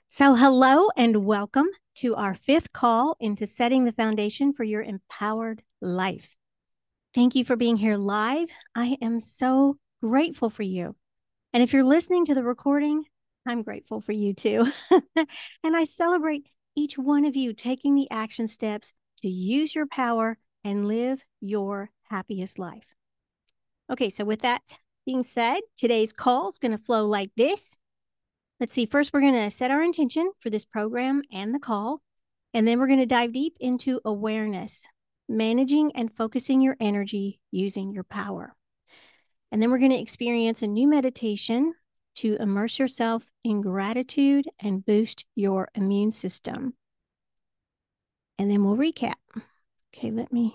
So, hello and welcome to our fifth call into setting the foundation for your empowered life. Thank you for being here live. I am so grateful for you. And if you're listening to the recording, I'm grateful for you too. And I celebrate each one of you taking the action steps to use your power and live your happiest life. Okay, so with that being said, today's call is going to flow like this. Let's see. First, we're going to set our intention for this program and the call. And then we're going to dive deep into awareness, managing and focusing your energy using your power. And then we're going to experience a new meditation to immerse yourself in gratitude and boost your immune system. And then we'll recap. Okay,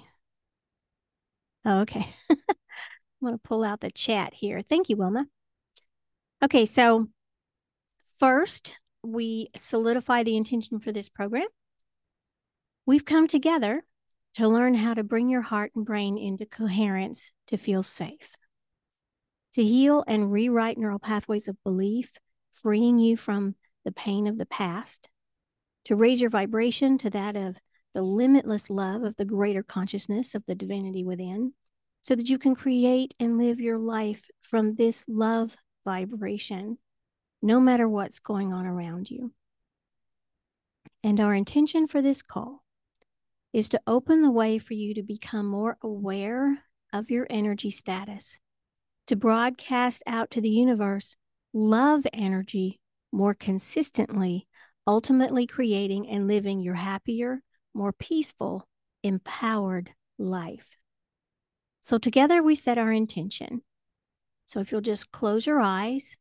okay. I'm going to pull out the chat here. Thank you, Wilma. Okay, so first, we solidify the intention for this program. We've come together to learn how to bring your heart and brain into coherence to feel safe, to heal and rewrite neural pathways of belief, freeing you from the pain of the past, to raise your vibration to that of the limitless love of the greater consciousness of the divinity within, so that you can create and live your life from this love vibration, no matter what's going on around you. And our intention for this call is to open the way for you to become more aware of your energy status, to broadcast out to the universe love energy more consistently, ultimately creating and living your happier, more peaceful, empowered life. So together we set our intention. So if you'll just close your eyes,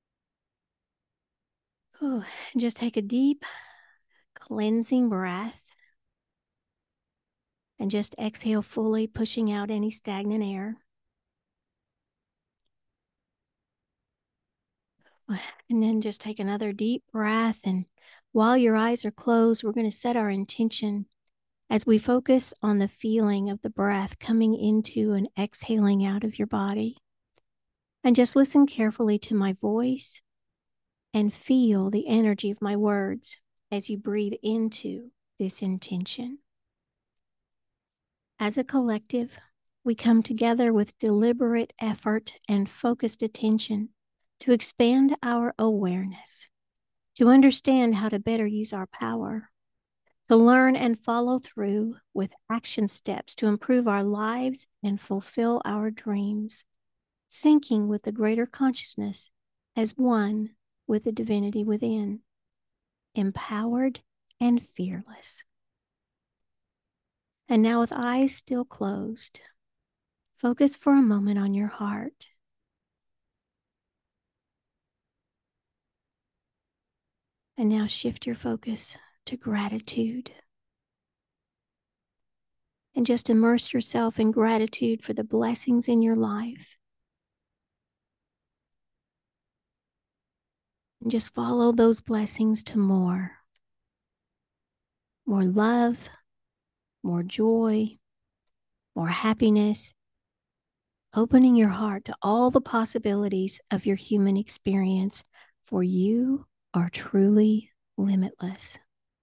and just take a deep cleansing breath. And just exhale fully, pushing out any stagnant air. And then just take another deep breath. And while your eyes are closed, we're going to set our intention as we focus on the feeling of the breath coming into and exhaling out of your body. And just listen carefully to my voice and feel the energy of my words as you breathe into this intention. As a collective, we come together with deliberate effort and focused attention to expand our awareness, to understand how to better use our power, to learn and follow through with action steps to improve our lives and fulfill our dreams, syncing with the greater consciousness as one with the divinity within, empowered and fearless. And now, with eyes still closed, focus for a moment on your heart. And now shift your focus to gratitude. And just immerse yourself in gratitude for the blessings in your life. And just follow those blessings to more love, more joy, more happiness, opening your heart to all the possibilities of your human experience, for you are truly limitless.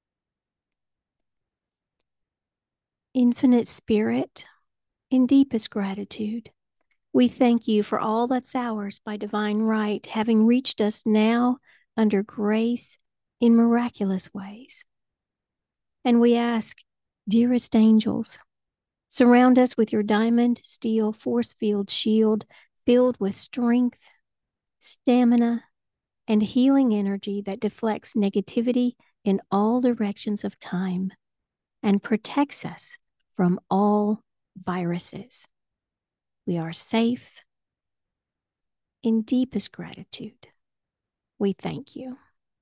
Infinite Spirit, in deepest gratitude, we thank you for all that's ours by divine right, having reached us now under grace in miraculous ways. And we ask, dearest angels, surround us with your diamond steel force field shield filled with strength, stamina, and healing energy that deflects negativity in all directions of time and protects us from all viruses. We are safe. In deepest gratitude, we thank you.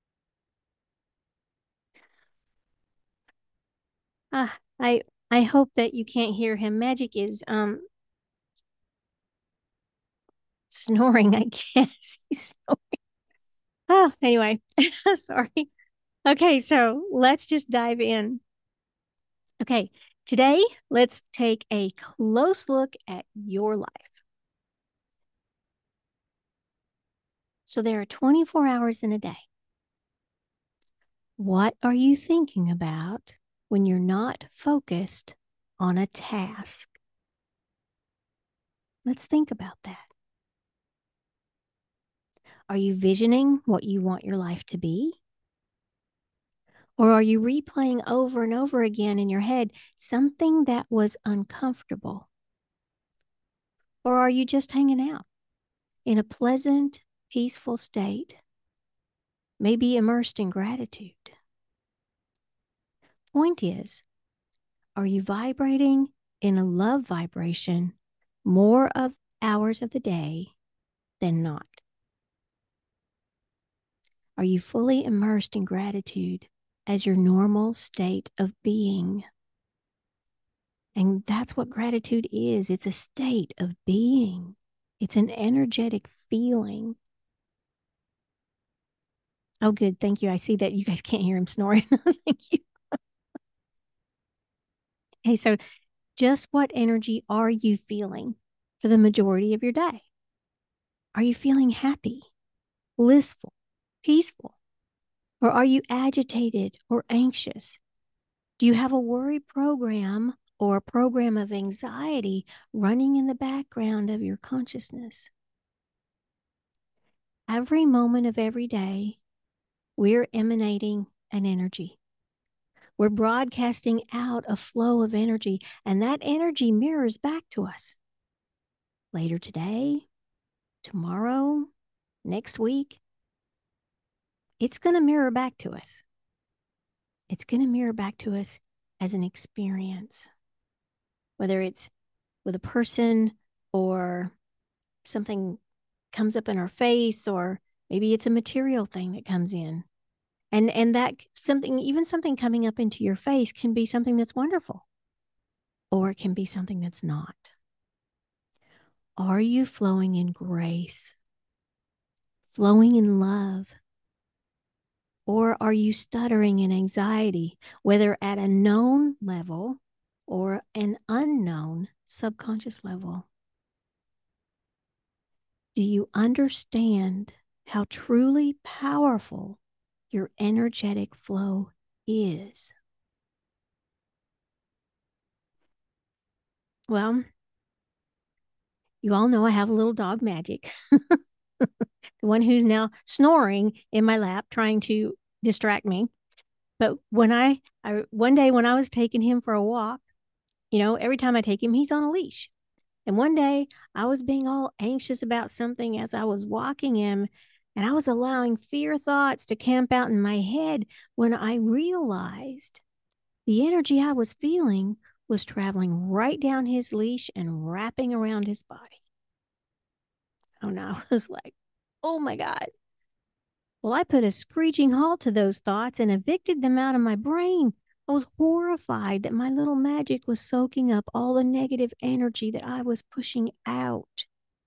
I hope that you can't hear him. Magic is snoring, I guess. He's snoring. Oh, anyway, sorry. Okay, so let's just dive in. Okay, today let's take a close look at your life. So there are 24 hours in a day. What are you thinking about when you're not focused on a task? Let's think about that. Are you visioning what you want your life to be? Or are you replaying over and over again in your head something that was uncomfortable? Or are you just hanging out in a pleasant, peaceful state, maybe immersed in gratitude? Point is, are you vibrating in a love vibration more of hours of the day than not? Are you fully immersed in gratitude as your normal state of being? And that's what gratitude is. It's a state of being. It's an energetic feeling. Oh, good. Thank you. I see that you guys can't hear him snoring. Thank you. Hey, so just what energy are you feeling for the majority of your day? Are you feeling happy, blissful, peaceful? Or are you agitated or anxious? Do you have a worry program or a program of anxiety running in the background of your consciousness? Every moment of every day, we're emanating an energy. We're broadcasting out a flow of energy, and that energy mirrors back to us later today, tomorrow, next week. It's going to mirror back to us. It's going to mirror back to us as an experience, whether it's with a person or something comes up in our face, or maybe it's a material thing that comes in. And that something, even something coming up into your face, can be something that's wonderful, or it can be something that's not. Are you flowing in grace, flowing in love? Or are you stuttering in anxiety, whether at a known level or an unknown subconscious level? Do you understand how truly powerful your energetic flow is? Well, you all know I have a little dog, Magic, the one who's now snoring in my lap, trying to distract me. But when I one day when I was taking him for a walk, every time I take him, he's on a leash. And one day I was being all anxious about something as I was walking him, and I was allowing fear thoughts to camp out in my head when I realized the energy I was feeling was traveling right down his leash and wrapping around his body. Oh no, I was like, oh my God. Well, I put a screeching halt to those thoughts and evicted them out of my brain. I was horrified that my little Magic was soaking up all the negative energy that I was pushing out.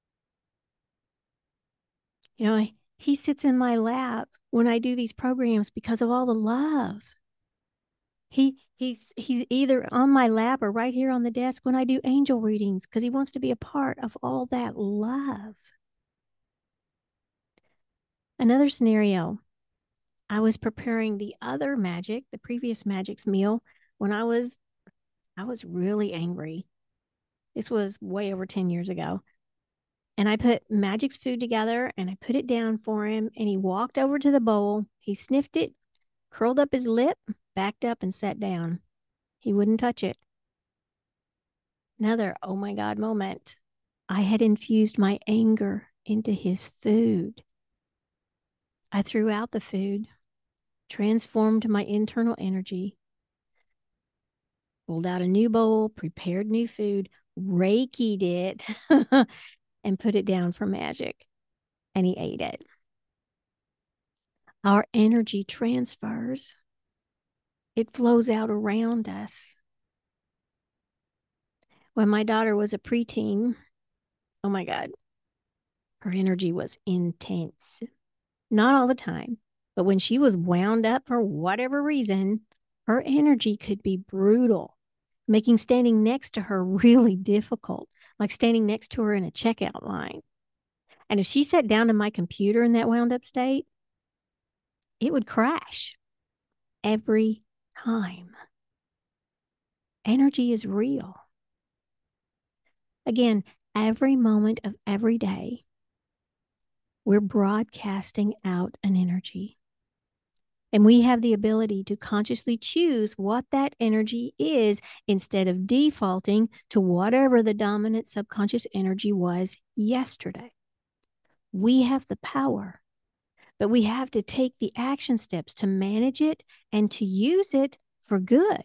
He sits in my lap when I do these programs because of all the love. He's either on my lap or right here on the desk when I do angel readings because he wants to be a part of all that love. Another scenario, I was preparing the previous Magic's meal when I was really angry. This was way over 10 years ago. And I put Magic's food together and I put it down for him, and he walked over to the bowl. He sniffed it, curled up his lip, backed up, and sat down. He wouldn't touch it. Another oh my God moment. I had infused my anger into his food. I threw out the food, transformed my internal energy, pulled out a new bowl, prepared new food, Reiki'd it, and put it down for Magic. And he ate it. Our energy transfers, it flows out around us. When my daughter was a preteen, oh my God, her energy was intense. Not all the time, but when she was wound up for whatever reason, her energy could be brutal, making standing next to her really difficult, like standing next to her in a checkout line. And if she sat down to my computer in that wound up state, it would crash. every time. Energy is real. Again, every moment of every day, we're broadcasting out an energy. And we have the ability to consciously choose what that energy is instead of defaulting to whatever the dominant subconscious energy was yesterday. We have the power, but we have to take the action steps to manage it and to use it for good.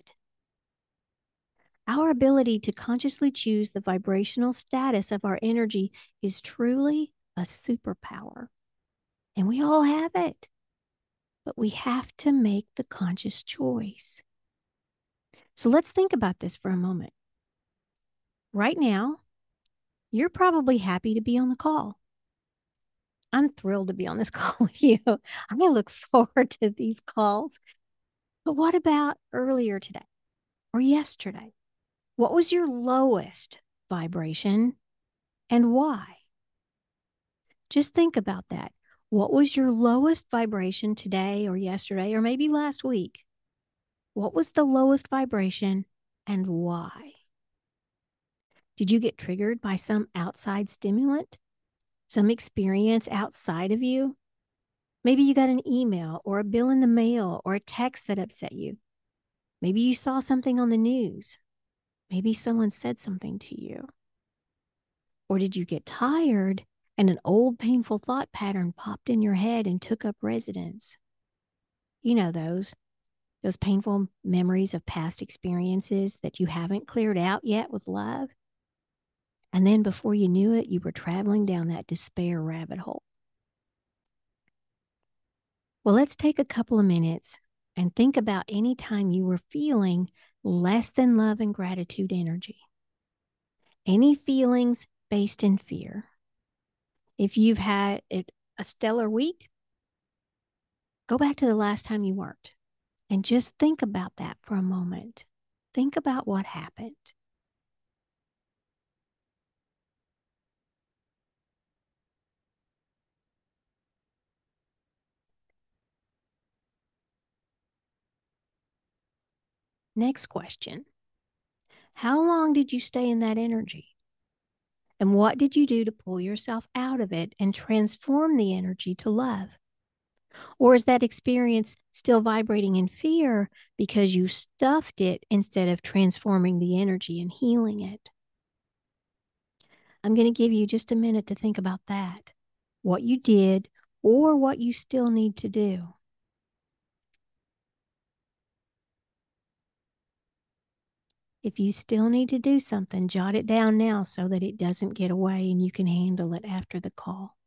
Our ability to consciously choose the vibrational status of our energy is truly a superpower. And we all have it. But we have to make the conscious choice. So let's think about this for a moment. Right now, you're probably happy to be on the call. I'm thrilled to be on this call with you. I'm going to look forward to these calls. But what about earlier today or yesterday? What was your lowest vibration and why? Just think about that. What was your lowest vibration today or yesterday or maybe last week? What was the lowest vibration and why? Did you get triggered by some outside stimulant? Some experience outside of you? Maybe you got an email or a bill in the mail or a text that upset you. Maybe you saw something on the news. Maybe someone said something to you. Or did you get tired and an old painful thought pattern popped in your head and took up residence? You know those painful memories of past experiences that you haven't cleared out yet with love. And then before you knew it, you were traveling down that despair rabbit hole. Well, let's take a couple of minutes and think about any time you were feeling less than love and gratitude energy. Any feelings based in fear. If you've had a stellar week, go back to the last time you worked and just think about that for a moment. Think about what happened. Next question. How long did you stay in that energy? And what did you do to pull yourself out of it and transform the energy to love? Or is that experience still vibrating in fear because you stuffed it instead of transforming the energy and healing it? I'm going to give you just a minute to think about that, what you did or what you still need to do. If you still need to do something, jot it down now so that it doesn't get away and you can handle it after the call.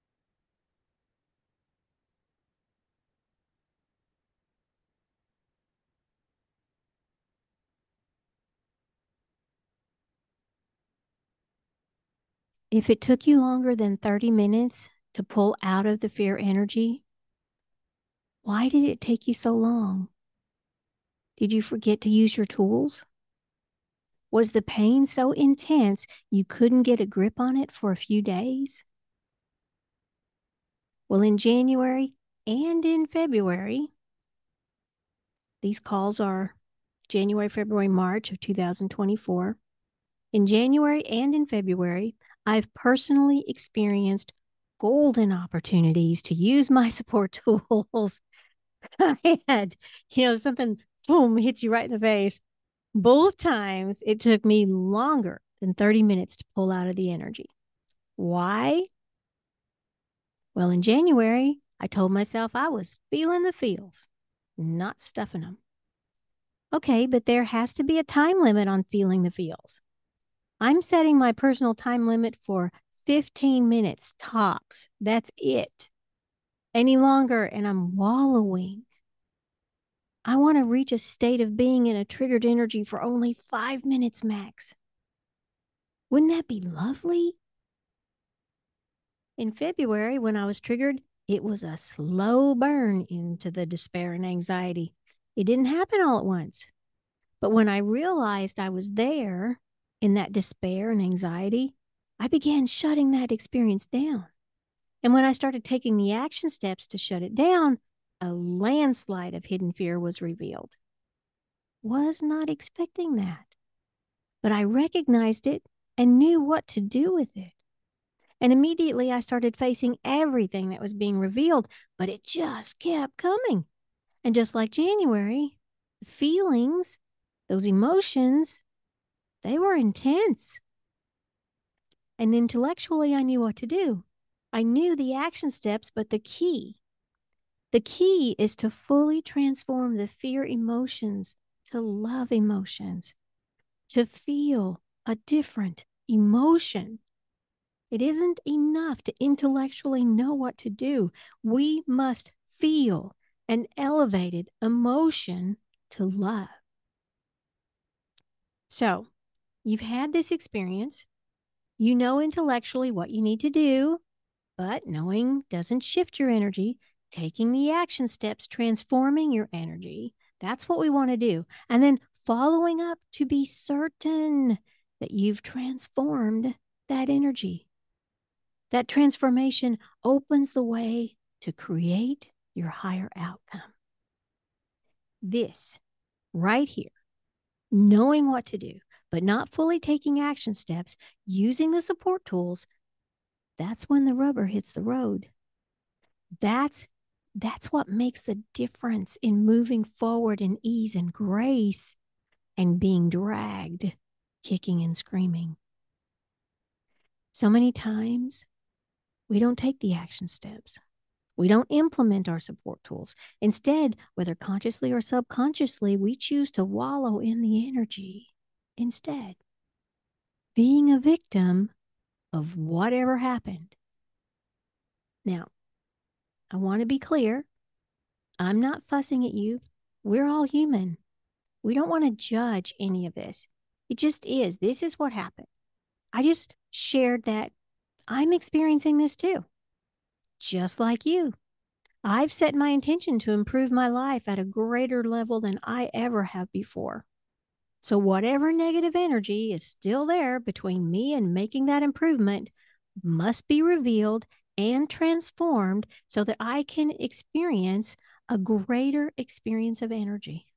If it took you longer than 30 minutes to pull out of the fear energy, why did it take you so long? Did you forget to use your tools? Was the pain so intense you couldn't get a grip on it for a few days? Well, in January and in February, these calls are January, February, March of 2024. In January and in February, I've personally experienced golden opportunities to use my support tools. I had, something, boom, hits you right in the face. Both times it took me longer than 30 minutes to pull out of the energy. Why? Well, in January, I told myself I was feeling the feels, not stuffing them. Okay, but there has to be a time limit on feeling the feels. I'm setting my personal time limit for 15 minutes tops. That's it. Any longer, and I'm wallowing. I want to reach a state of being in a triggered energy for only 5 minutes max. Wouldn't that be lovely? In February, when I was triggered, it was a slow burn into the despair and anxiety. It didn't happen all at once. But when I realized I was there in that despair and anxiety, I began shutting that experience down. And when I started taking the action steps to shut it down, A landslide of hidden fear was revealed. Was not expecting that, but I recognized it and knew what to do with it. And immediately I started facing everything that was being revealed, but it just kept coming. And just like January, the feelings, those emotions, they were intense. And intellectually, I knew what to do. I knew the action steps, but the key is to fully transform the fear emotions to love emotions, to feel a different emotion. It isn't enough to intellectually know what to do. We must feel an elevated emotion to love. So, you've had this experience. You know intellectually what you need to do, but knowing doesn't shift your energy. Taking the action steps, transforming your energy, that's what we want to do. And then following up to be certain that you've transformed that energy. That transformation opens the way to create your higher outcome. This right here, knowing what to do, but not fully taking action steps, using the support tools, that's when the rubber hits the road. That's what makes the difference in moving forward in ease and grace and being dragged, kicking and screaming. So many times we don't take the action steps. We don't implement our support tools. Instead, whether consciously or subconsciously, we choose to wallow in the energy instead, being a victim of whatever happened. Now, I want to be clear. I'm not fussing at you. We're all human. We don't want to judge any of this. It just is. This is what happened. I just shared that I'm experiencing this too, just like you. I've set my intention to improve my life at a greater level than I ever have before. So, whatever negative energy is still there between me and making that improvement must be revealed and transformed so that I can experience a greater experience of energy.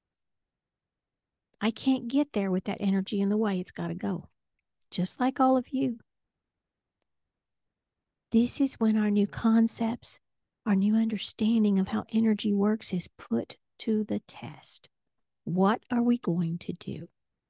I can't get there with that energy in the way. It's got to go, just like all of you. This is when our new concepts, our new understanding of how energy works is put to the test. What are we going to do?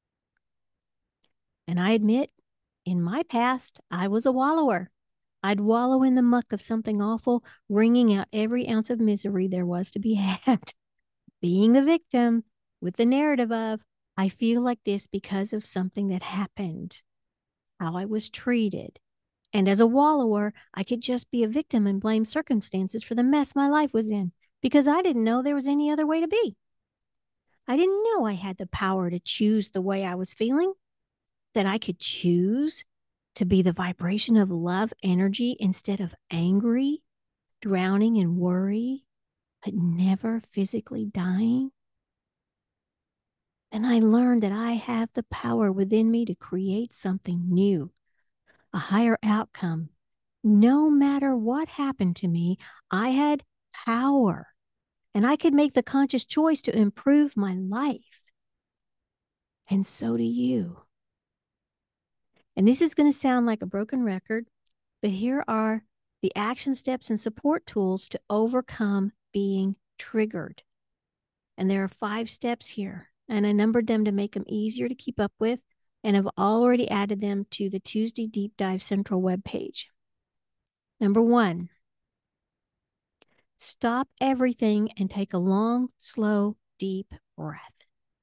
And I admit, in my past, I was a wallower. I'd wallow in the muck of something awful, wringing out every ounce of misery there was to be had. Being the victim with the narrative of, I feel like this because of something that happened, how I was treated. And as a wallower, I could just be a victim and blame circumstances for the mess my life was in because I didn't know there was any other way to be. I didn't know I had the power to choose the way I was feeling, that I could choose to be the vibration of love energy instead of angry, drowning in worry, but never physically dying. And I learned that I have the power within me to create something new, a higher outcome. No matter what happened to me, I had power and I could make the conscious choice to improve my life. And so do you. And this is going to sound like a broken record, but here are the action steps and support tools to overcome being triggered. And there are 5 steps here, and I numbered them to make them easier to keep up with, and I've already added them to the Tuesday Deep Dive Central webpage. Number 1, stop everything and take a long, slow, deep breath.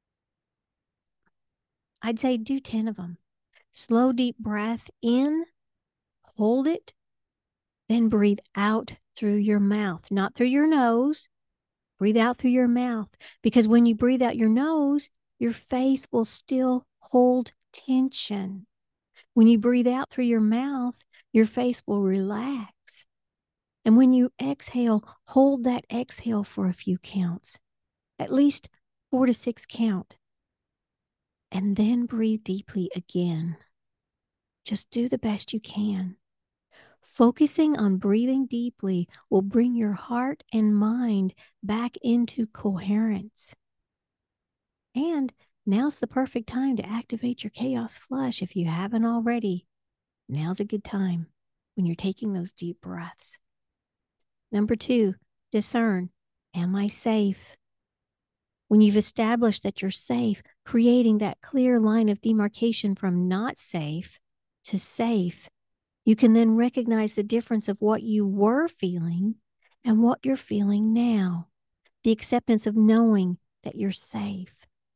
I'd say do 10 of them. Slow, deep breath in, hold it, then breathe out through your mouth, not through your nose. Breathe out through your mouth, because when you breathe out your nose, your face will still hold tension. When you breathe out through your mouth, your face will relax. And when you exhale, hold that exhale for a few counts, at least 4 to 6 count. And then breathe deeply again. Just do the best you can. Focusing on breathing deeply will bring your heart and mind back into coherence. And now's the perfect time to activate your chaos flush if you haven't already. Now's a good time when you're taking those deep breaths. Number 2, discern, am I safe? When you've established that you're safe, creating that clear line of demarcation from not safe to safe, you can then recognize the difference of what you were feeling and what you're feeling now. The acceptance of knowing that you're safe.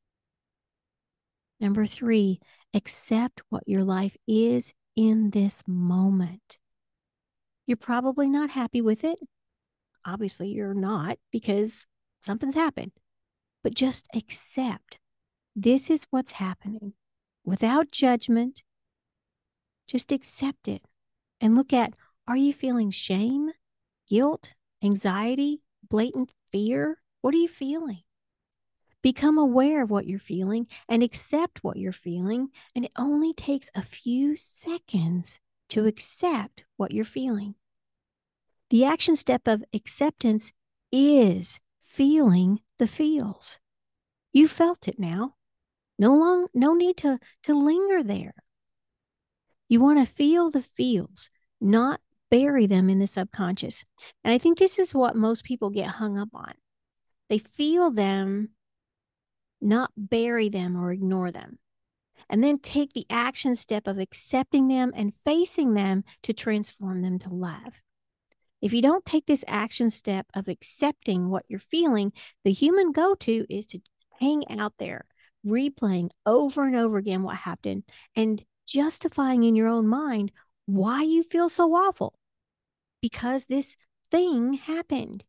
Number 3, accept what your life is in this moment. You're probably not happy with it. Obviously, you're not because something's happened. But just accept this is what's happening without judgment. Just accept it and look at, are you feeling shame, guilt, anxiety, blatant fear? What are you feeling? Become aware of what you're feeling and accept what you're feeling. And it only takes a few seconds to accept what you're feeling. The action step of acceptance is feeling the feels. You felt it now. No need to linger there. You want to feel the feels, not bury them in the subconscious. And I think this is what most people get hung up on. They feel them, not bury them or ignore them. And then take the action step of accepting them and facing them to transform them to love. If you don't take this action step of accepting what you're feeling, the human go-to is to hang out there, replaying over and over again what happened and justifying in your own mind why you feel so awful because this thing happened.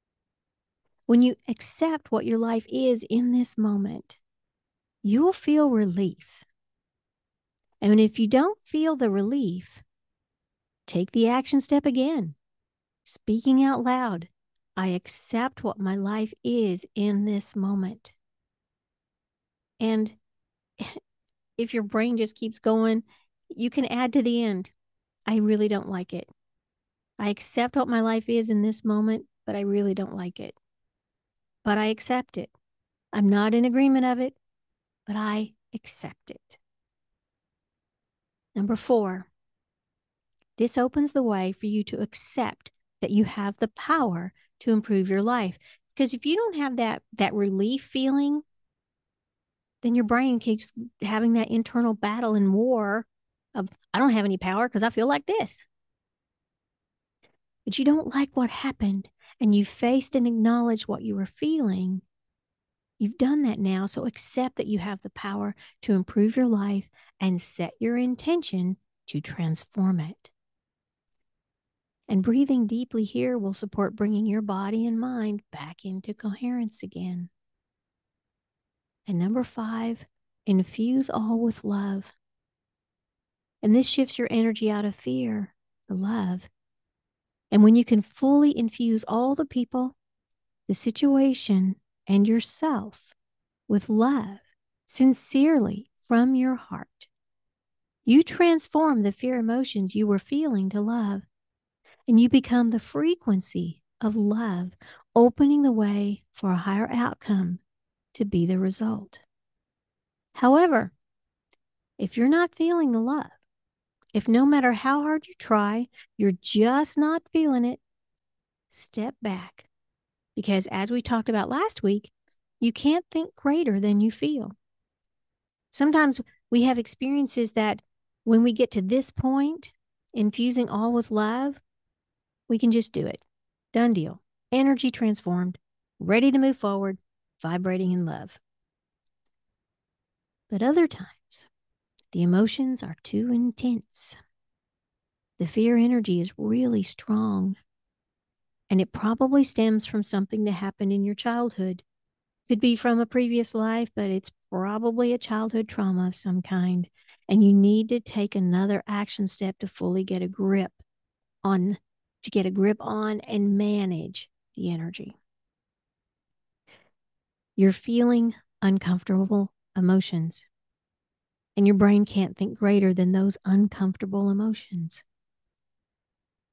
When you accept what your life is in this moment, you will feel relief. And if you don't feel the relief, take the action step again. Speaking out loud, I accept what my life is in this moment. And if your brain just keeps going, you can add to the end. I really don't like it. I accept what my life is in this moment, but I really don't like it. But I accept it. I'm not in agreement of it, but I accept it. Number 4, this opens the way for you to accept that you have the power to improve your life. Because if you don't have that relief feeling, then your brain keeps having that internal battle and war of, I don't have any power because I feel like this. But you don't like what happened and you faced and acknowledged what you were feeling. You've done that now, so accept that you have the power to improve your life and set your intention to transform it. And breathing deeply here will support bringing your body and mind back into coherence again. And number 5, infuse all with love. And this shifts your energy out of fear to love. And when you can fully infuse all the people, the situation, and yourself with love, sincerely from your heart, you transform the fear emotions you were feeling to love. And you become the frequency of love, opening the way for a higher outcome to be the result. However, if you're not feeling the love, if no matter how hard you try, you're just not feeling it, step back. Because as we talked about last week, you can't think greater than you feel. Sometimes we have experiences that when we get to this point, infusing all with love, we can just do it. Done deal. Energy transformed, ready to move forward, vibrating in love. But other times, the emotions are too intense. The fear energy is really strong. And it probably stems from something that happened in your childhood. Could be from a previous life, but it's probably a childhood trauma of some kind. And you need to take another action step to fully get a grip on and manage the energy. You're feeling uncomfortable emotions, and your brain can't think greater than those uncomfortable emotions.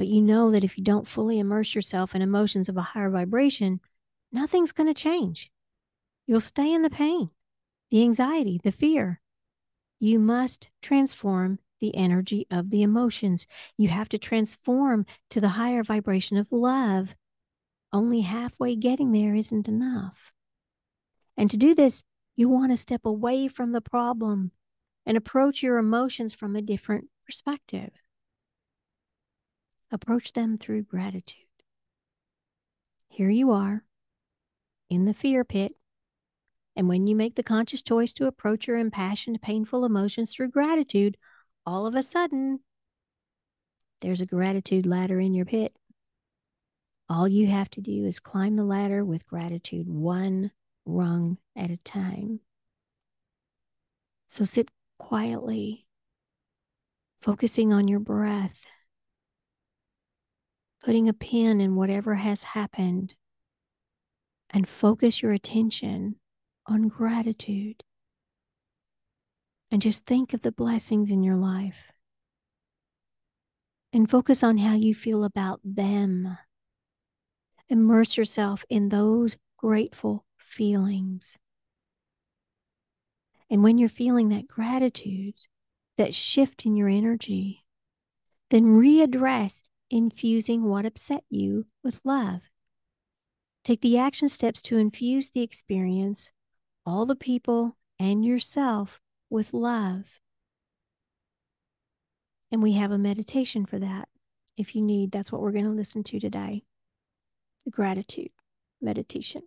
But you know that if you don't fully immerse yourself in emotions of a higher vibration, nothing's going to change. You'll stay in the pain, the anxiety, the fear. You must transform the energy of the emotions. You have to transform to the higher vibration of love. Only halfway getting there isn't enough. And to do this, you want to step away from the problem and approach your emotions from a different perspective. Approach them through gratitude. Here you are in the fear pit. And when you make the conscious choice to approach your impassioned, painful emotions through gratitude, all of a sudden, there's a gratitude ladder in your pit. All you have to do is climb the ladder with gratitude, one rung at a time. So sit quietly, focusing on your breath, putting a pin in whatever has happened, and focus your attention on gratitude. And just think of the blessings in your life. And focus on how you feel about them. Immerse yourself in those grateful feelings. And when you're feeling that gratitude, that shift in your energy, then readdress infusing what upset you with love. Take the action steps to infuse the experience, all the people, and yourself with love. And we have a meditation for that. If you need, that's what we're going to listen to today. The gratitude meditation.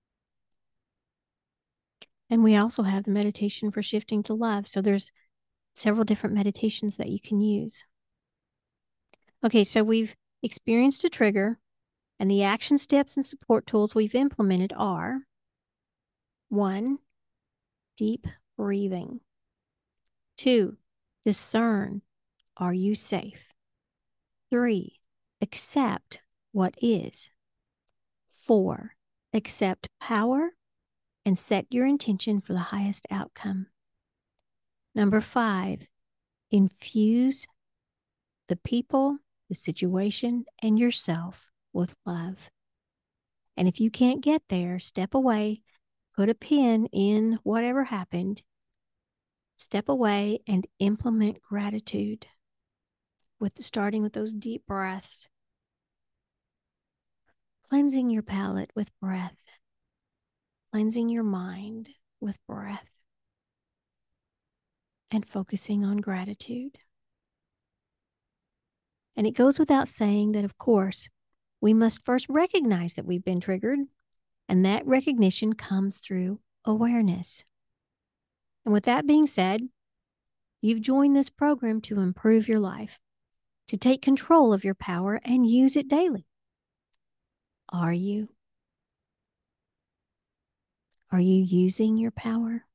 And we also have the meditation for shifting to love. So there's several different meditations that you can use. Okay, so we've experienced a trigger, and the action steps and support tools we've implemented are 1, deep breathing. 2, discern, are you safe? 3, accept what is. 4, accept power and set your intention for the highest outcome. Number 5, infuse the people, the situation, and yourself with love. And if you can't get there, step away, put a pin in whatever happened, step away and implement gratitude starting with those deep breaths. Cleansing your palate with breath. Cleansing your mind with breath. And focusing on gratitude. And it goes without saying that, of course, we must first recognize that we've been triggered, and that recognition comes through awareness. And with that being said, you've joined this program to improve your life, to take control of your power and use it daily. Are you? Are you using your power?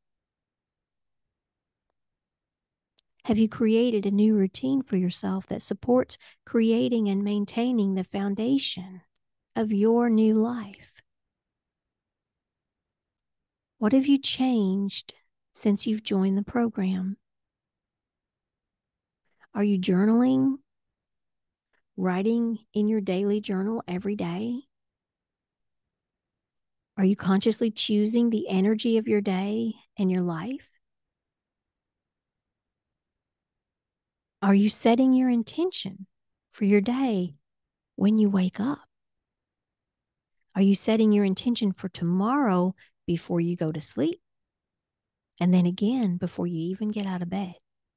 Have you created a new routine for yourself that supports creating and maintaining the foundation of your new life? What have you changed since you've joined the program? Are you journaling? Writing in your daily journal every day? Are you consciously choosing the energy of your day and your life? Are you setting your intention for your day when you wake up? Are you setting your intention for tomorrow before you go to sleep? And then again before you even get out of bed?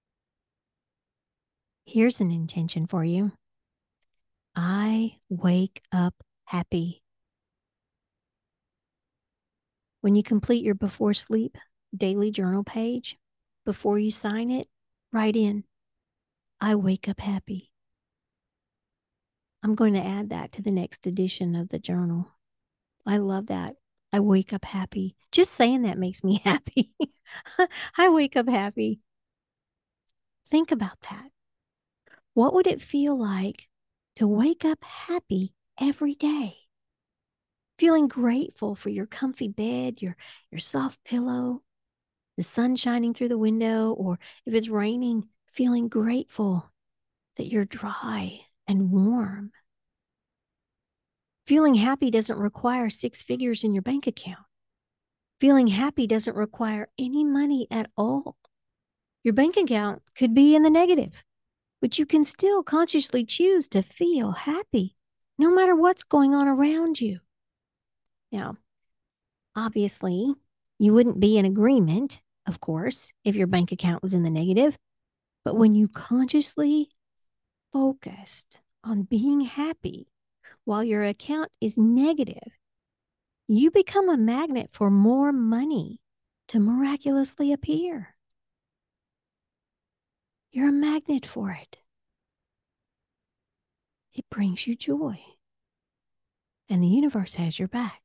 Here's an intention for you. I wake up happy. When you complete your before sleep daily journal page, before you sign it, write in, I wake up happy. I'm going to add that to the next edition of the journal. I love that. I wake up happy. Just saying that makes me happy. I wake up happy. Think about that. What would it feel like to wake up happy every day? Feeling grateful for your comfy bed, your soft pillow, the sun shining through the window, or if it's raining, feeling grateful that you're dry and warm. Feeling happy doesn't require 6 figures in your bank account. Feeling happy doesn't require any money at all. Your bank account could be in the negative, but you can still consciously choose to feel happy no matter what's going on around you. Now, obviously, you wouldn't be in agreement, of course, if your bank account was in the negative. But when you consciously focused on being happy while your account is negative, you become a magnet for more money to miraculously appear. You're a magnet for it. It brings you joy. And the universe has your back.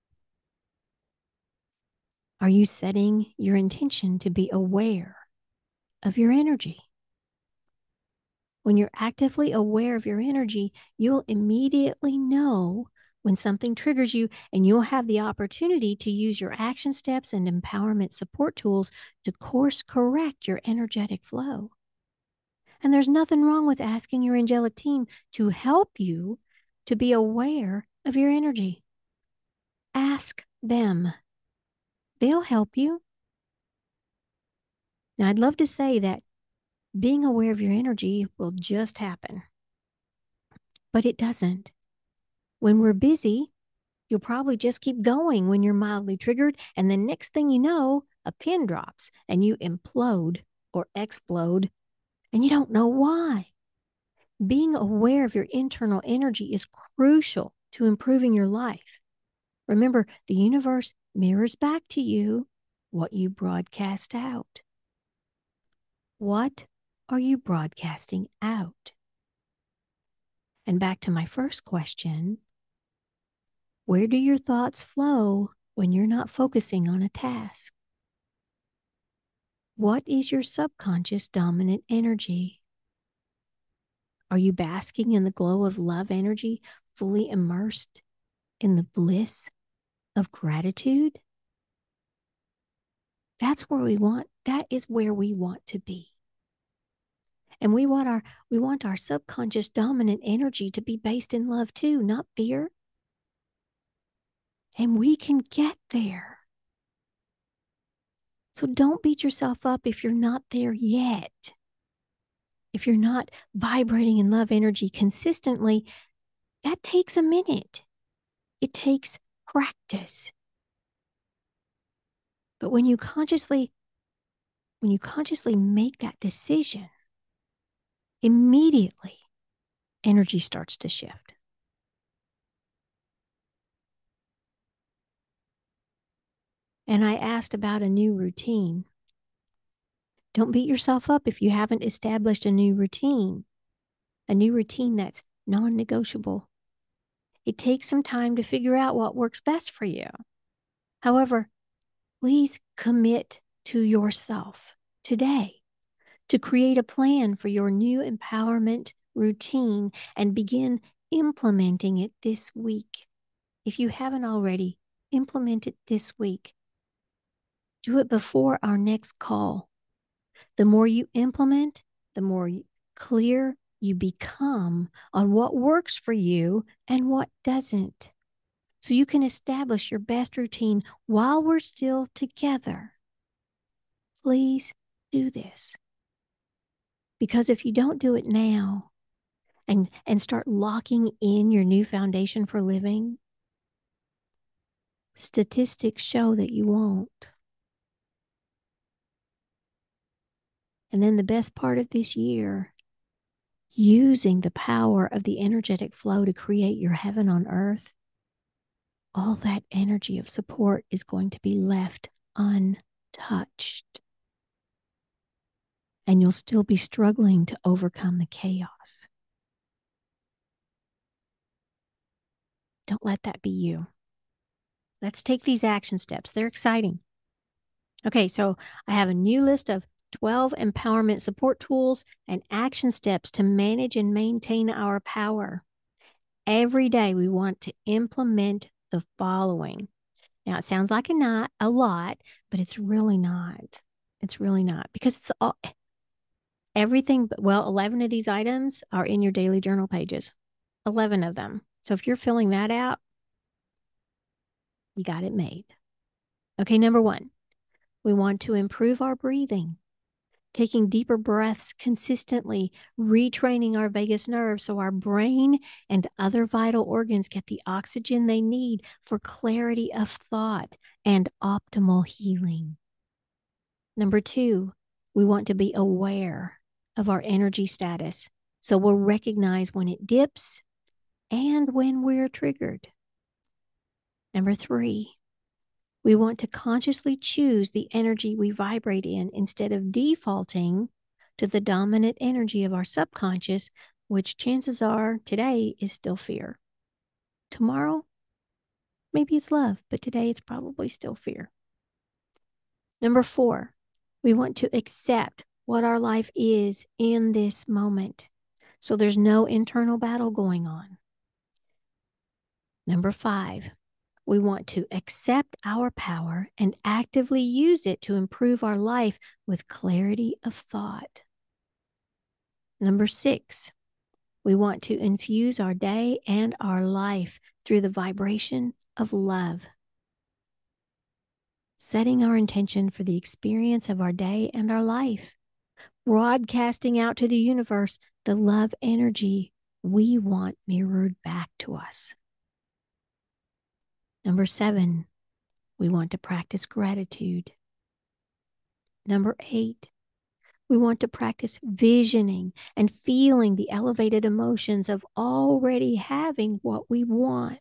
Are you setting your intention to be aware of your energy? When you're actively aware of your energy, you'll immediately know when something triggers you, and you'll have the opportunity to use your action steps and empowerment support tools to course correct your energetic flow. And there's nothing wrong with asking your angelic team to help you to be aware of your energy. Ask them. They'll help you. Now, I'd love to say that being aware of your energy will just happen, but it doesn't. When we're busy, you'll probably just keep going when you're mildly triggered. And the next thing you know, a pin drops and you implode or explode, and you don't know why. Being aware of your internal energy is crucial to improving your life. Remember, the universe mirrors back to you what you broadcast out. What are you broadcasting out? And back to my first question, where do your thoughts flow when you're not focusing on a task? What is your subconscious dominant energy? Are you basking in the glow of love energy, fully immersed in the bliss of gratitude? That's where we want, that is where we want to be. And we want our subconscious dominant energy to be based in love too, not fear. And we can get there. So don't beat yourself up if you're not there yet. If you're not vibrating in love energy consistently, that takes a minute. It takes practice. But when you consciously make that decision, immediately energy starts to shift. And I asked about a new routine. Don't beat yourself up if you haven't established a new routine that's non-negotiable. It takes some time to figure out what works best for you. However, please commit to yourself today to create a plan for your new empowerment routine and begin implementing it this week. If you haven't already, implement it this week. Do it before our next call. The more you implement, the more clear you become on what works for you and what doesn't. So you can establish your best routine while we're still together. Please do this. Because if you don't do it now and start locking in your new foundation for living, statistics show that you won't. And then the best part of this year, using the power of the energetic flow to create your heaven on earth, all that energy of support is going to be left untouched. And you'll still be struggling to overcome the chaos. Don't let that be you. Let's take these action steps. They're exciting. Okay, so I have a new list of 12 empowerment support tools and action steps to manage and maintain our power. Every day we want to implement the following. Now, it sounds like a lot, but it's really not. It's really not, because Everything, well, 11 of these items are in your daily journal pages. 11 of them. So if you're filling that out, you got it made. Okay, number 1, we want to improve our breathing. Taking deeper breaths consistently, retraining our vagus nerve so our brain and other vital organs get the oxygen they need for clarity of thought and optimal healing. Number 2, we want to be aware of our energy status so we'll recognize when it dips and when we're triggered. Number 3, we want to consciously choose the energy we vibrate in instead of defaulting to the dominant energy of our subconscious, which chances are today is still fear. Tomorrow, maybe it's love, but today it's probably still fear. Number 4, we want to accept what our life is in this moment, so there's no internal battle going on. Number 5, we want to accept our power and actively use it to improve our life with clarity of thought. Number 6, we want to infuse our day and our life through the vibration of love. Setting our intention for the experience of our day and our life. Broadcasting out to the universe the love energy we want mirrored back to us. Number 7, we want to practice gratitude. Number 8, we want to practice visioning and feeling the elevated emotions of already having what we want.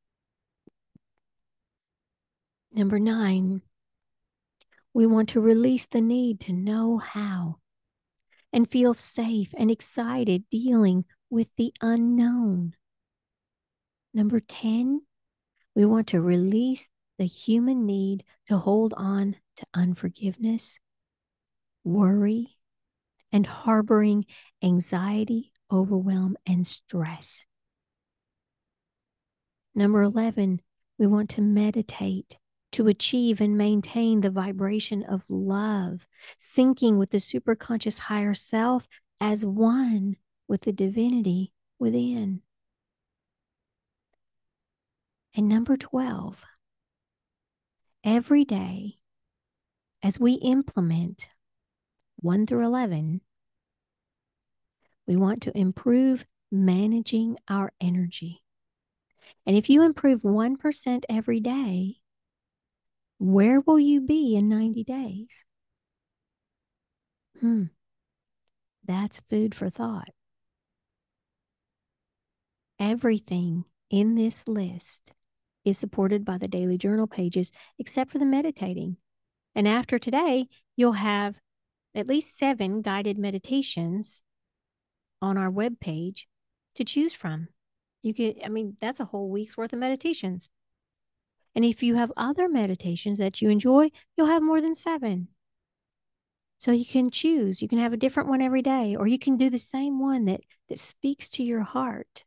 Number 9, we want to release the need to know how and feel safe and excited dealing with the unknown. Number 10, we want to release the human need to hold on to unforgiveness, worry, and harboring anxiety, overwhelm, and stress. Number 11, we want to meditate to achieve and maintain the vibration of love, syncing with the superconscious higher self as one with the divinity within. And number 12, every day as we implement 1 through 11, we want to improve managing our energy. And if you improve 1% every day, where will you be in 90 days? That's food for thought. Everything in this list is supported by the daily journal pages, except for the meditating. And after today, you'll have at least 7 guided meditations on our webpage to choose from. That's a whole week's worth of meditations. And if you have other meditations that you enjoy, you'll have more than 7. So you can choose. You can have a different one every day, or you can do the same one that speaks to your heart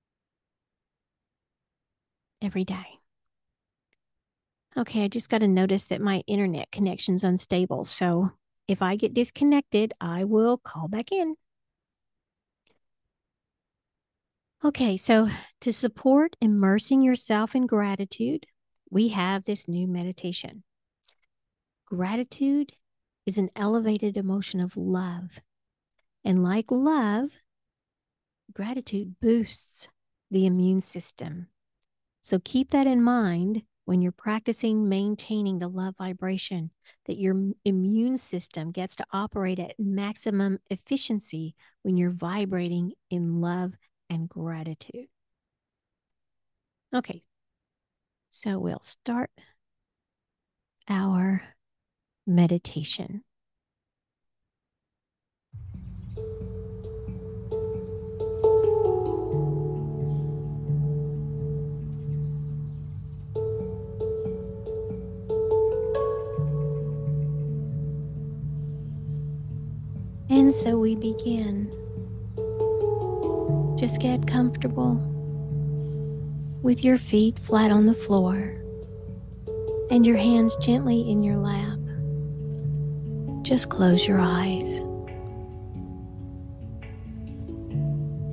every day. Okay, I just got to notice that my internet connection's unstable. So if I get disconnected, I will call back in. Okay, so to support immersing yourself in gratitude, we have this new meditation. Gratitude is an elevated emotion of love. And like love, gratitude boosts the immune system. So keep that in mind when you're practicing maintaining the love vibration, that your immune system gets to operate at maximum efficiency when you're vibrating in love and gratitude. Okay, so we'll start our meditation. And so we begin. Just get comfortable with your feet flat on the floor and your hands gently in your lap. Just close your eyes.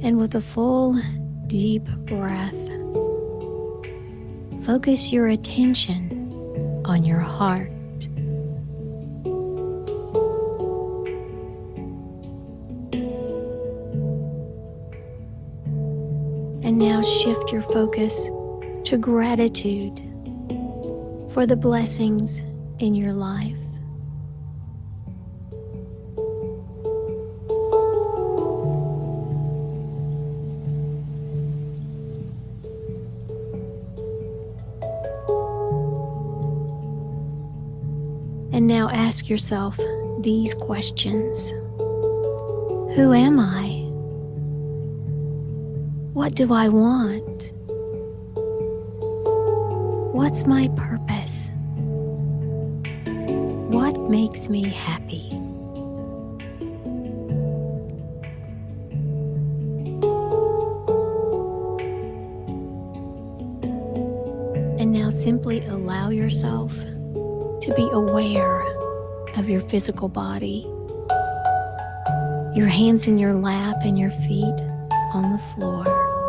And with a full, deep breath, focus your attention on your heart. And now shift your focus to gratitude for the blessings in your life. And now ask yourself these questions. Who am I? What do I want? What's my purpose? What makes me happy? And now simply allow yourself to be aware of your physical body, your hands in your lap and your feet on the floor.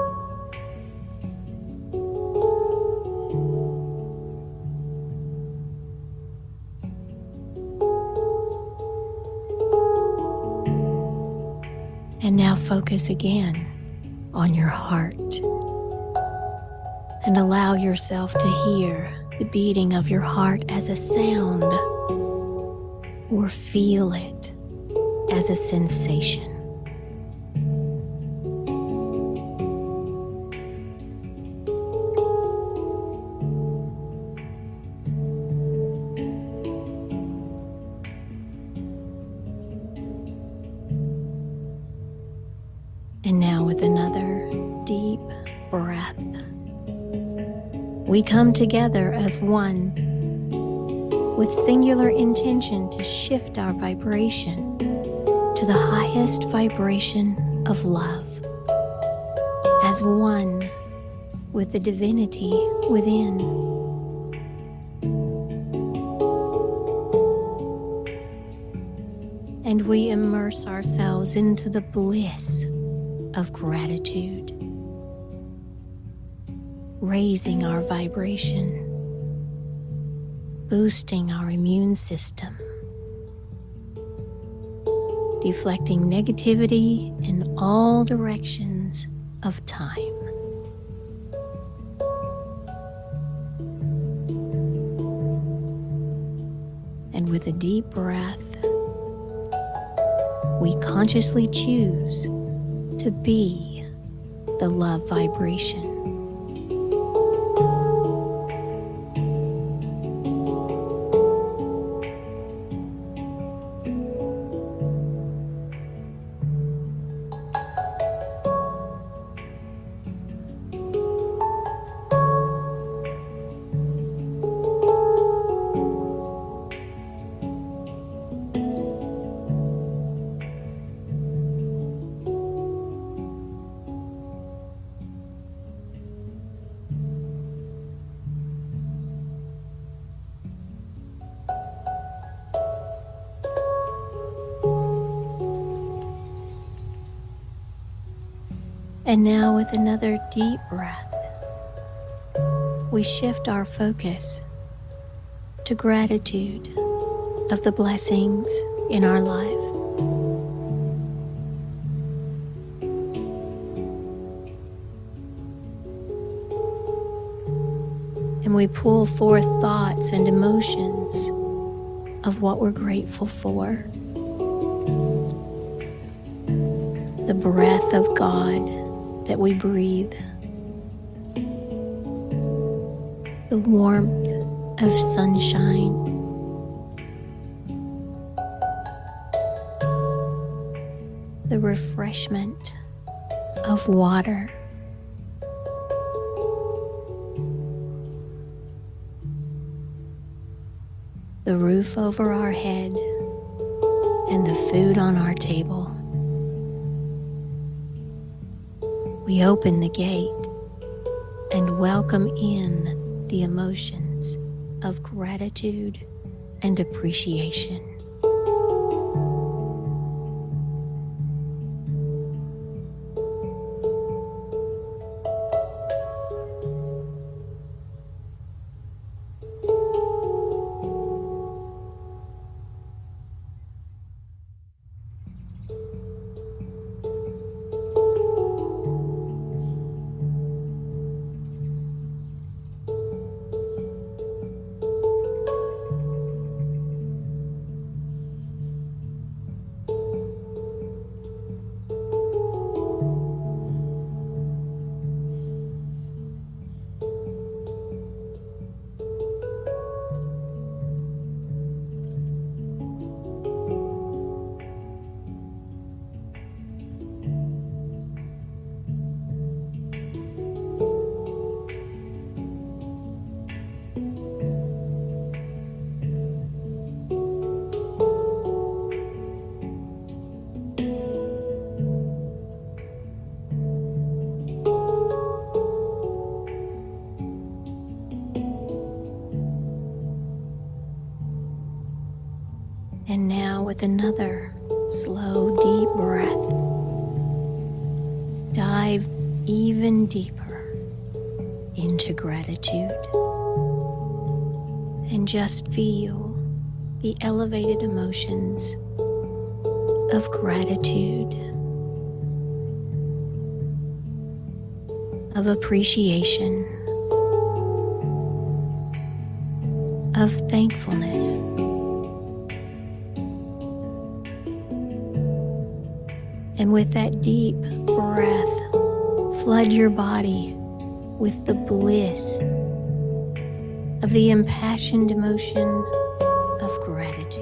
And now focus again on your heart and allow yourself to hear the beating of your heart as a sound or feel it as a sensation. And now with another deep breath, we come together as one with singular intention to shift our vibration to the highest vibration of love, as one with the divinity within. And we immerse ourselves into the bliss of gratitude, raising our vibration, boosting our immune system, deflecting negativity in all directions of time. And with a deep breath, we consciously choose to be the love vibration. And now with another deep breath, we shift our focus to gratitude of the blessings in our life. And we pull forth thoughts and emotions of what we're grateful for. The breath of God that we breathe, the warmth of sunshine, the refreshment of water, the roof over our head, and the food on our table. We open the gate and welcome in the emotions of gratitude and appreciation. And now with another slow, deep breath, dive even deeper into gratitude and just feel the elevated emotions of gratitude, of appreciation, of thankfulness. And with that deep breath, flood your body with the bliss of the impassioned emotion of gratitude.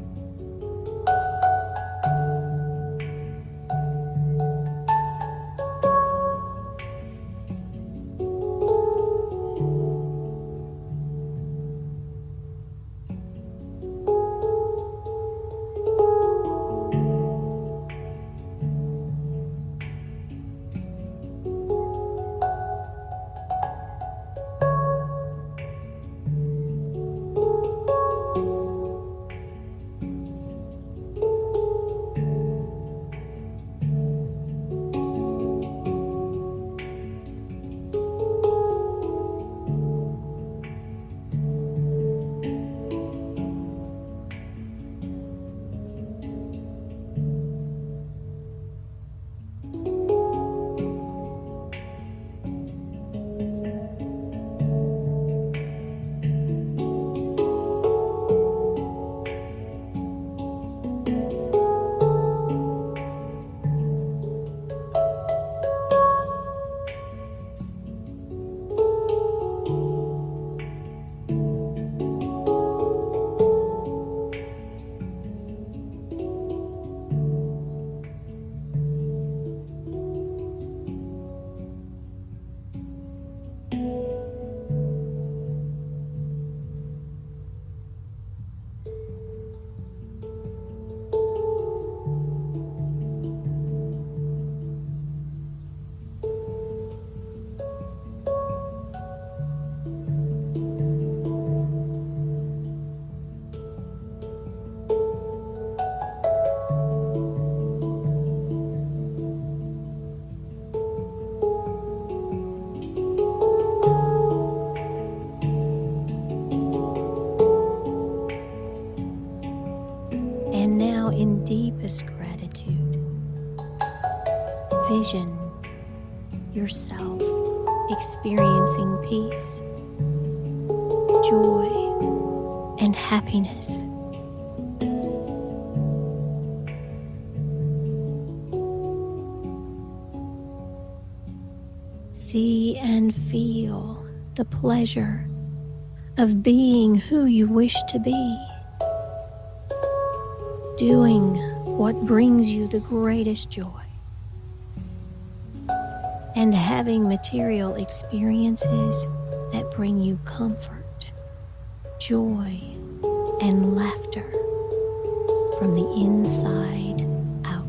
And now, in deepest gratitude, vision yourself experiencing peace, joy, and happiness. See and feel the pleasure of being who you wish to be, doing what brings you the greatest joy, and having material experiences that bring you comfort, joy, and laughter from the inside out.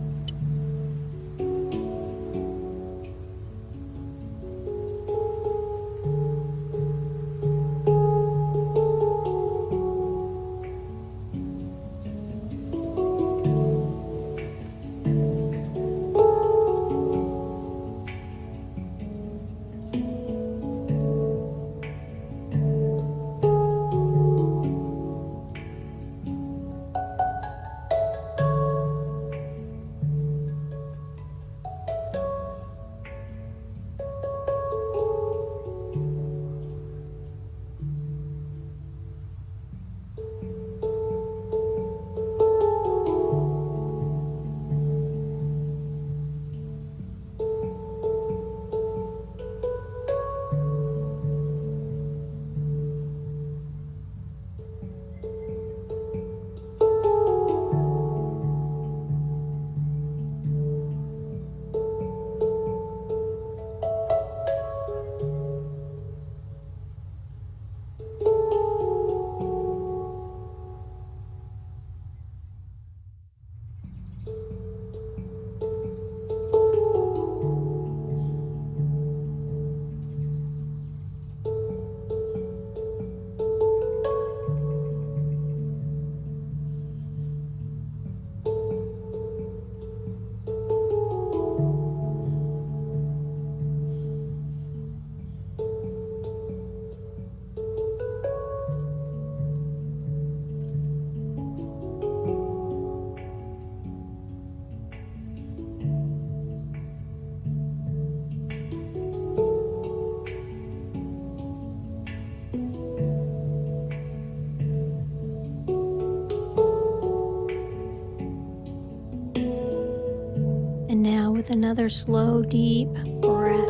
another slow, deep breath,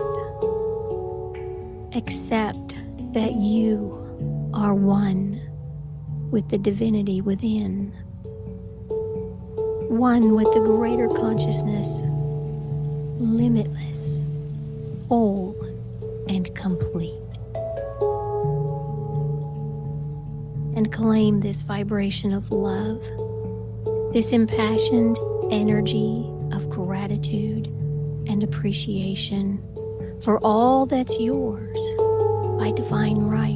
accept that you are one with the divinity within, one with the greater consciousness, limitless, whole, and complete. And claim this vibration of love, this impassioned energy of gratitude and appreciation for all that's yours by divine right.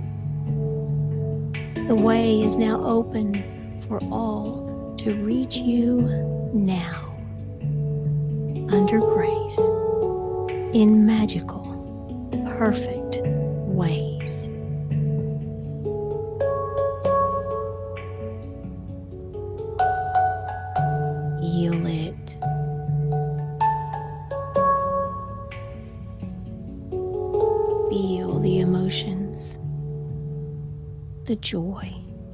The way is now open for all to reach you now, under grace, in magical, perfect ways. Heal it. Feel the emotions, the joy.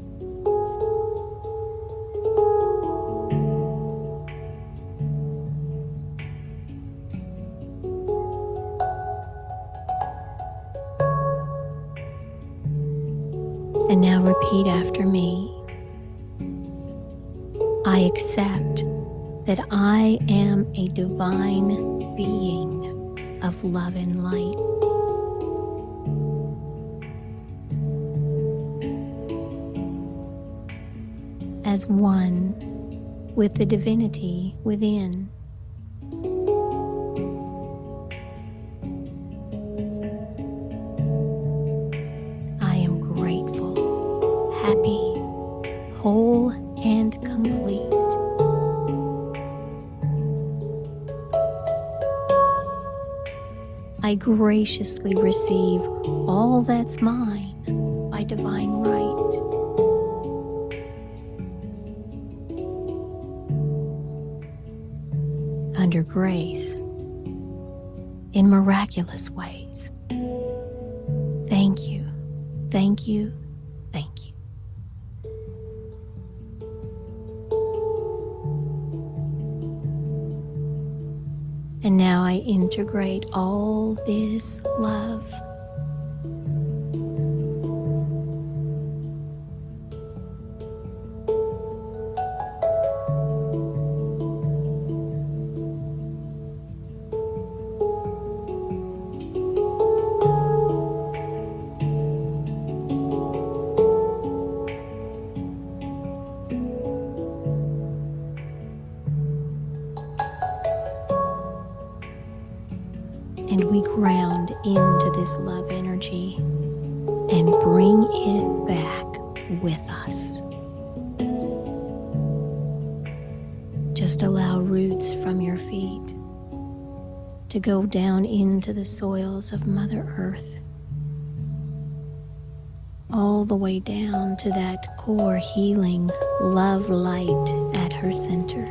And now repeat after me. I accept that I am a divine being of love and light. As one with the divinity within. I am grateful, happy, whole, and complete. I graciously receive all that's mine by divine right. Under grace, in miraculous ways. Thank you, thank you, thank you. And now I integrate all this love and we ground into this love energy and bring it back with us. Just allow roots from your feet to go down into the soils of Mother Earth, all the way down to that core healing love light at her center.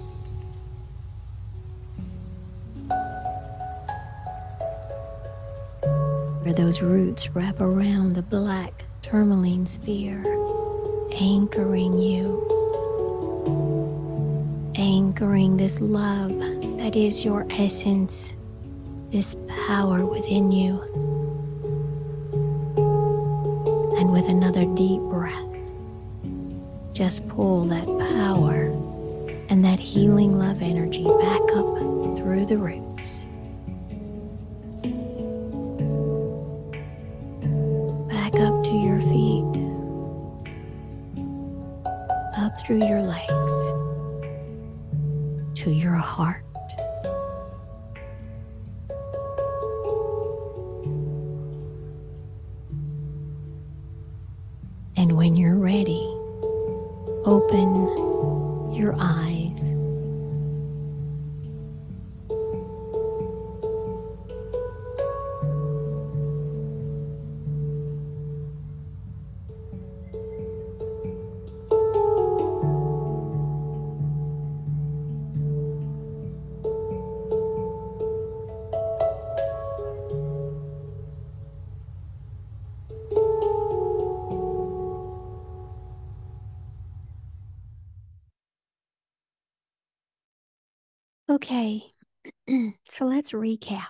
Where those roots wrap around the black tourmaline sphere, anchoring you, anchoring this love that is your essence, this power within you. And with another deep breath, just pull that power and that healing love energy back up through the roots. Back up to your feet, up through your legs, to your heart. And when you're ready, open your eyes. Okay, So let's recap.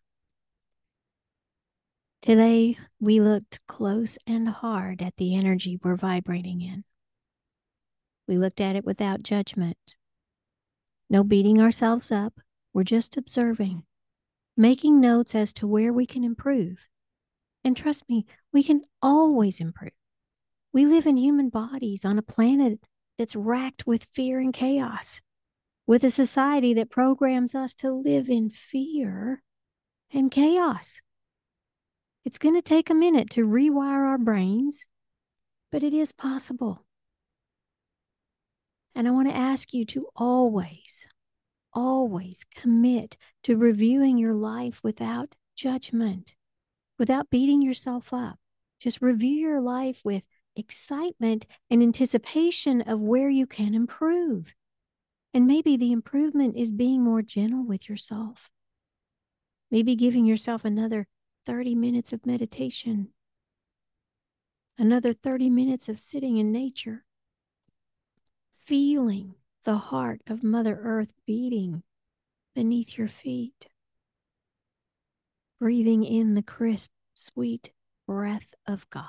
Today, we looked close and hard at the energy we're vibrating in. We looked at it without judgment. No beating ourselves up. We're just observing, making notes as to where we can improve. And trust me, we can always improve. We live in human bodies on a planet that's racked with fear and chaos, with a society that programs us to live in fear and chaos. It's going to take a minute to rewire our brains, but it is possible. And I want to ask you to always commit to reviewing your life without judgment, without beating yourself up. Just review your life with excitement and anticipation of where you can improve. And maybe the improvement is being more gentle with yourself. Maybe giving yourself another 30 minutes of meditation, another 30 minutes of sitting in nature, feeling the heart of Mother Earth beating beneath your feet, breathing in the crisp, sweet breath of God.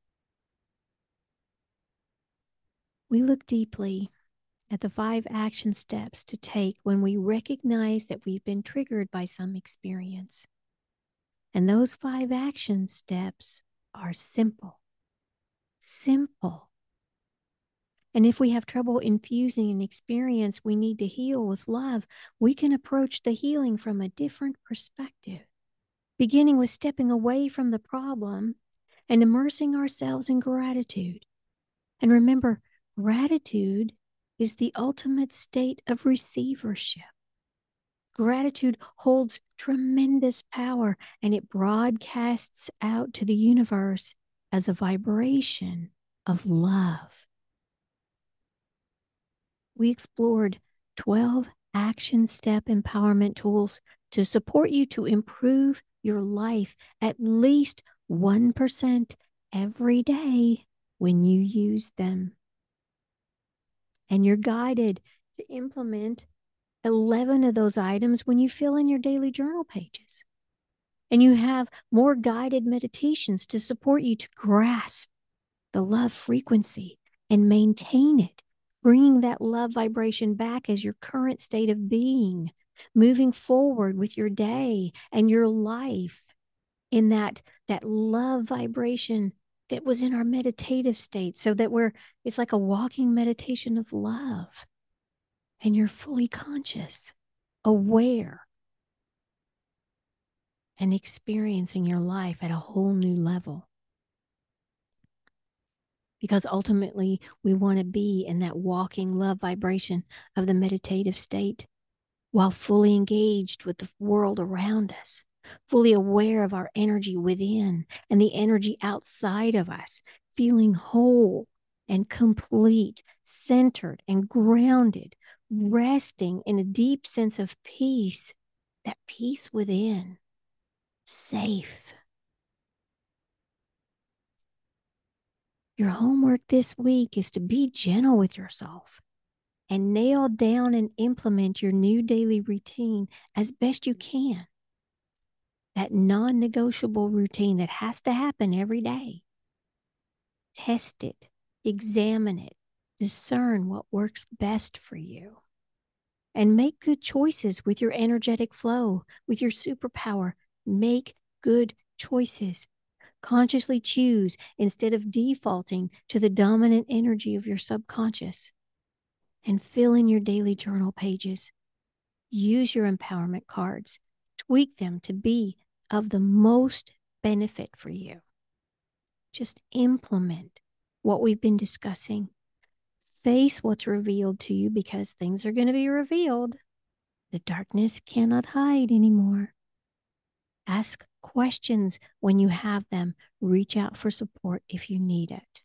We look deeply at the 5 action steps to take when we recognize that we've been triggered by some experience. And those 5 action steps are simple. Simple. And if we have trouble infusing an experience we need to heal with love, we can approach the healing from a different perspective, beginning with stepping away from the problem and immersing ourselves in gratitude. And remember, gratitude is the ultimate state of receivership. Gratitude holds tremendous power, and it broadcasts out to the universe as a vibration of love. We explored 12 action step empowerment tools to support you to improve your life at least 1% every day when you use them. And you're guided to implement 11 of those items when you fill in your daily journal pages. And you have more guided meditations to support you to grasp the love frequency and maintain it, bringing that love vibration back as your current state of being, moving forward with your day and your life in that love vibration that was in our meditative state, so that it's like a walking meditation of love. And you're fully conscious, aware, and experiencing your life at a whole new level. Because ultimately, we want to be in that walking love vibration of the meditative state while fully engaged with the world around us, fully aware of our energy within and the energy outside of us, feeling whole and complete, centered and grounded, resting in a deep sense of peace, that peace within, safe. Your homework this week is to be gentle with yourself and nail down and implement your new daily routine as best you can. That non-negotiable routine that has to happen every day. Test it, examine it, discern what works best for you. And make good choices with your energetic flow, with your superpower. Make good choices. Consciously choose instead of defaulting to the dominant energy of your subconscious. And fill in your daily journal pages. Use your empowerment cards. Tweak them to be of the most benefit for you. Just implement what we've been discussing. Face what's revealed to you, because things are going to be revealed. The darkness cannot hide anymore. Ask questions when you have them. Reach out for support if you need it.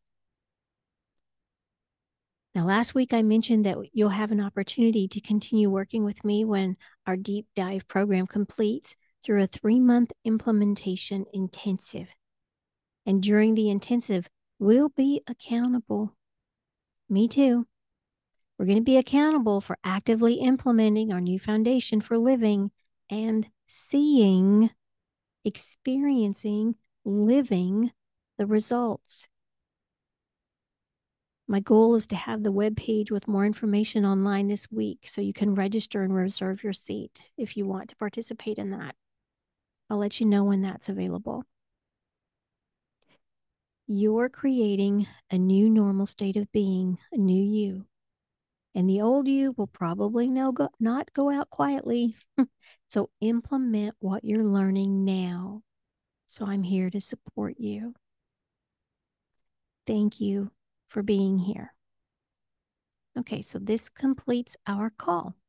Now, last week I mentioned that you'll have an opportunity to continue working with me when our deep dive program completes through a 3-month implementation intensive. And during the intensive, we'll be accountable. Me too. We're going to be accountable for actively implementing our new foundation for living and seeing, experiencing, living the results. My goal is to have the web page with more information online this week so you can register and reserve your seat if you want to participate in that. I'll let you know when that's available. You're creating a new normal state of being, a new you. And the old you will probably not go out quietly. So implement what you're learning now. So I'm here to support you. Thank you for being here. Okay, so this completes our call.